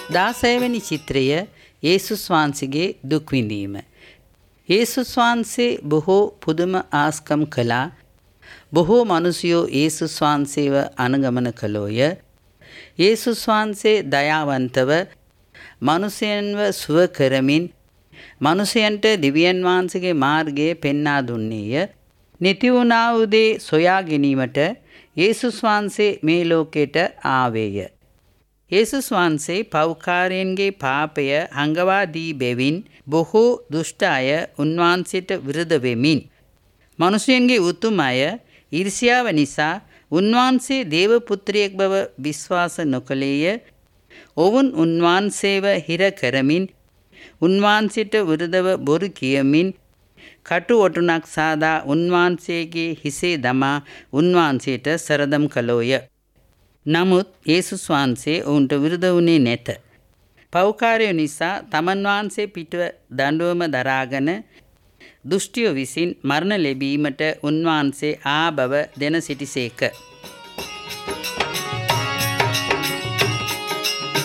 16 චිත්‍රය යේසුස් වහන්සේගේ දුක් විඳීම. යේසුස් වහන්සේ බොහෝ පුදුම ආස්කම් කළා. බොහෝ මිනිසයෝ යේසුස් වහන්සේව අනුගමන කළෝය. යේසුස් වහන්සේ දයාවන්තව මිනිසයන්ව සුව කරමින් මිනිසයන්ට දිව්‍යන් වහන්සේගේ මාර්ගය පෙන්වා දුන්නේය. නිති වුණා වූ දේ සොයා ගැනීමට යේසුස් වහන්සේ මේ ලෝකයට ආවේය. යේසුස් වහන්සේ පව්කාරයන්ගේ පාපය හංගවා දී බැවින් බොහෝ දුෂ්ට අය උන්වහන්සේට විරුද්ධ වෙමින් මිනිසයන්ගේ උතුම් අය ඊර්ෂ්‍යාව නිසා උන්වහන්සේ දේව පුත්‍රයෙක් බව විශ්වාස නොකළේය. ඔවුන් උන්වහන්සේව හිර කරමින් උන්වහන්සේට විරුද්ධව බොරු කියමින් කටු ඔටුනක් සාදා උන්වහන්සේගේ හිසේ දමා උන්වහන්සේට සරදම් කළෝය. නමුත් යේසුස් වහන්සේ ඔවුන්ට විරුද්ධ වුණේ නැත. පව්කාරයෝ නිසා තමන් වහන්සේ පිටුව දඬුවම දරාගෙන දුෂ්ටියෝ විසින් මරණ ලැබීමට උන්වහන්සේ ආ බව දෙන සිටිසේක.